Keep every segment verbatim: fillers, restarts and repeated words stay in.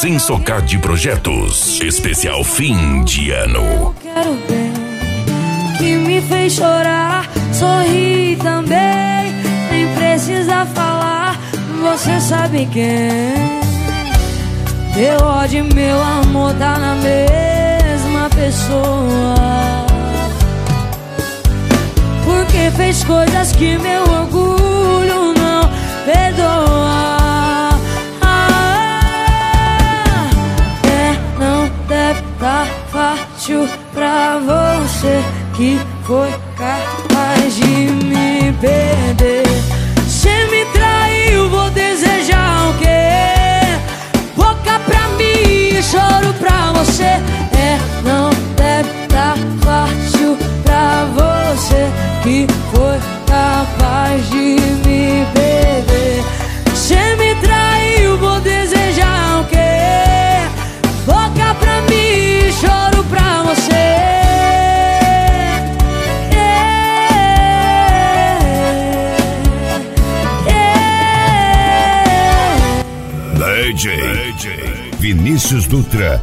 Sem Socar de Projetos, especial fim de ano. Eu quero bem, que me fez chorar, sorrir também. Nem precisa falar, você sabe quem. Meu ódio e meu amor tá na mesma pessoa, porque fez coisas que meu orgulho não perdoa. Ah, é, não deve tá fácil pra você, que foi capaz de me perder. Cê me traiu, vou desejar o quê? Boca pra mim, choro pra você. É, não deve tá fácil pra você, que foi capaz de me perder. Cê me traiu, vou desejar o quê? Boca pra mim, choro pra você. D J, D J Vinícius Dutra.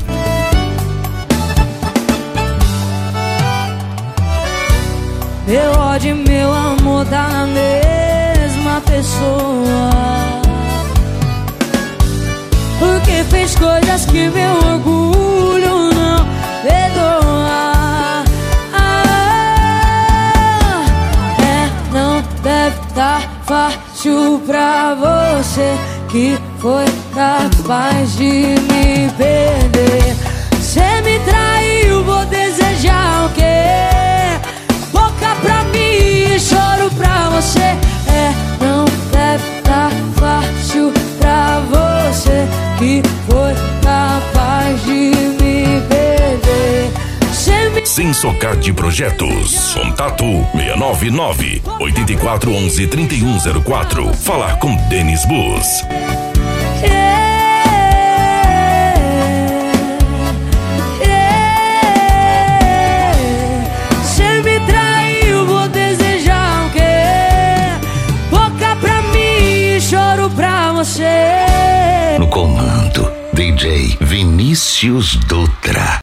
Meu ódio e meu amor tá na mesma pessoa, porque fez coisas que meu orgulho não perdoa. Ah, é, não deve tá fácil pra você, que foi capaz de me perder. Cê me traiu, vou desejar o quê? Boca pra mim, choro pra você. É, não deve tá fácil pra você, que foi capaz de me perder. Cê me... Sem Socar de Projetos. Contato seis nove nove, oito quatro um um, três um zero quatro. Falar com Denis Bus. No comando, D J Vinícius Dutra.